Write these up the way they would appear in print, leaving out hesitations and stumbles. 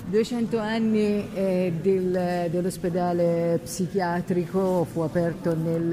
200 anni dell'ospedale psichiatrico fu aperto nel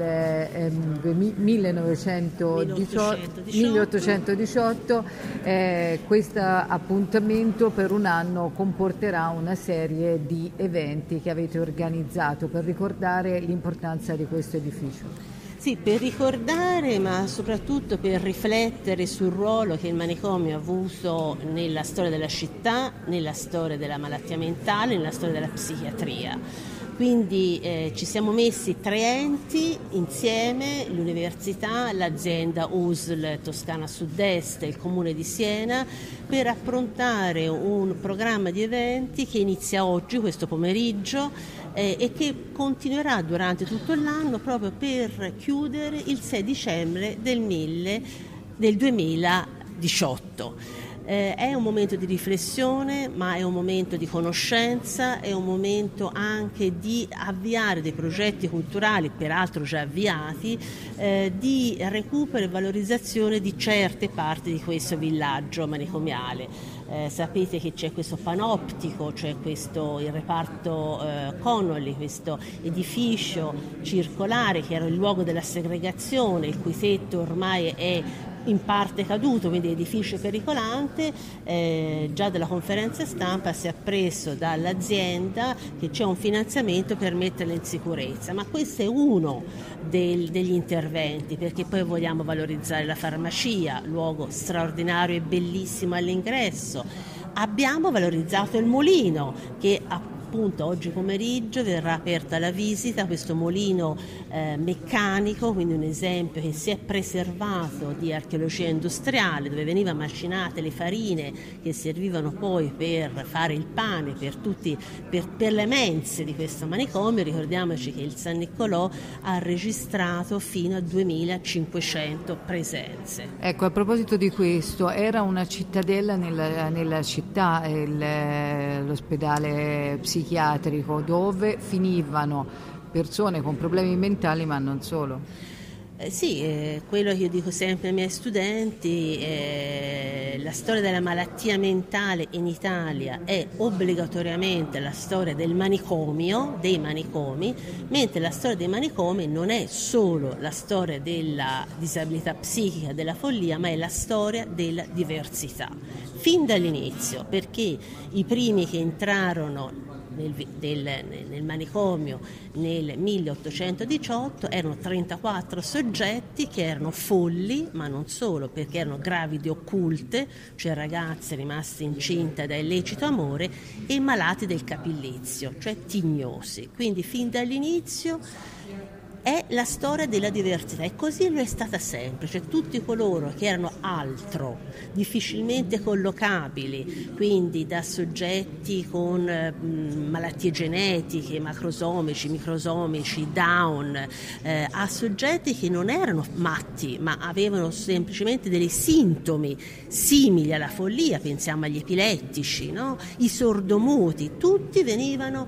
1818. Questo appuntamento per un anno comporterà una serie di eventi che avete organizzato per ricordare l'importanza di questo edificio. Sì, per ricordare, ma soprattutto per riflettere sul ruolo che il manicomio ha avuto nella storia della città, nella storia della malattia mentale, nella storia della psichiatria. Quindi ci siamo messi 3 enti insieme, l'università, l'azienda USL Toscana Sud-Est e il Comune di Siena, per approntare un programma di eventi che inizia oggi, questo pomeriggio, e che continuerà durante tutto l'anno proprio per chiudere il 6 dicembre del 2018. È un momento di riflessione, ma è un momento di conoscenza, è un momento anche di avviare dei progetti culturali, peraltro già avviati, di recupero e valorizzazione di certe parti di questo villaggio manicomiale. Sapete che c'è questo panoptico, c'è il reparto Connolly, questo edificio circolare che era il luogo della segregazione, il cui tetto ormai è in parte caduto, quindi edificio pericolante. Già dalla conferenza stampa si è appreso dall'azienda che c'è un finanziamento per metterla in sicurezza, ma questo è uno degli interventi, perché poi vogliamo valorizzare la farmacia, luogo straordinario e bellissimo all'ingresso. Abbiamo valorizzato il mulino, che appunto oggi pomeriggio verrà aperta la visita, questo mulino meccanico, quindi un esempio che si è preservato di archeologia industriale, dove venivano macinate le farine che servivano poi per fare il pane per le mense di questo manicomio. Ricordiamoci che il San Niccolò ha registrato fino a 2500 presenze. Ecco, a proposito di questo, era una cittadella nella città, l'ospedale psichiatrico, dove finivano persone con problemi mentali, ma non solo. Quello che io dico sempre ai miei studenti, la storia della malattia mentale in Italia è obbligatoriamente la storia del manicomio, dei manicomi, mentre la storia dei manicomi non è solo la storia della disabilità psichica, della follia, ma è la storia della diversità. Fin dall'inizio, perché i primi che entrarono nel manicomio nel 1818 erano 34 soggetti che erano folli, ma non solo, perché erano gravide occulte, cioè ragazze rimaste incinte da illecito amore, e malati del capillizio, cioè tignosi. Quindi fin dall'inizio è la storia della diversità, e così lo è stata sempre, cioè tutti coloro che erano altro, difficilmente collocabili, quindi da soggetti con malattie genetiche, macrosomici, microsomici, Down, a soggetti che non erano matti, ma avevano semplicemente dei sintomi simili alla follia, pensiamo agli epilettici, no? I sordomuti, tutti venivano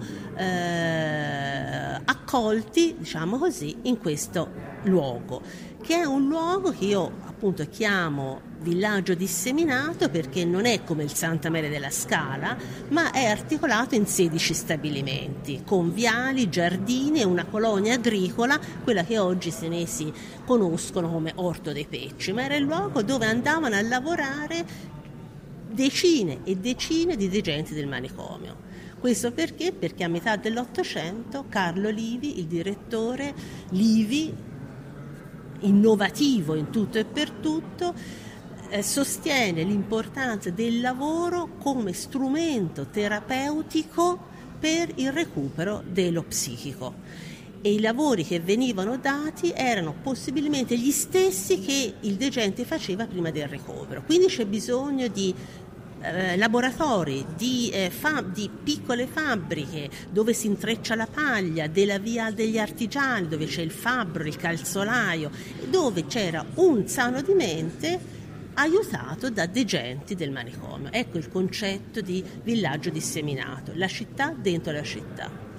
accolti, diciamo così, in questo luogo, che è un luogo che io appunto chiamo villaggio disseminato, perché non è come il Santa Maria della Scala, ma è articolato in 16 stabilimenti, con viali, giardini e una colonia agricola, quella che oggi i senesi conoscono come Orto dei Pecci, ma era il luogo dove andavano a lavorare decine e decine di degenti del manicomio. Questo perché? Perché a metà dell'Ottocento Carlo Livi, il direttore Livi, innovativo in tutto e per tutto, sostiene l'importanza del lavoro come strumento terapeutico per il recupero dello psichico. E i lavori che venivano dati erano possibilmente gli stessi che il degente faceva prima del ricovero. Quindi c'è bisogno di laboratori, di piccole fabbriche dove si intreccia la paglia, della via degli artigiani, dove c'è il fabbro, il calzolaio, dove c'era un sano di mente aiutato da degenti del manicomio. Ecco il concetto di villaggio disseminato, la città dentro la città.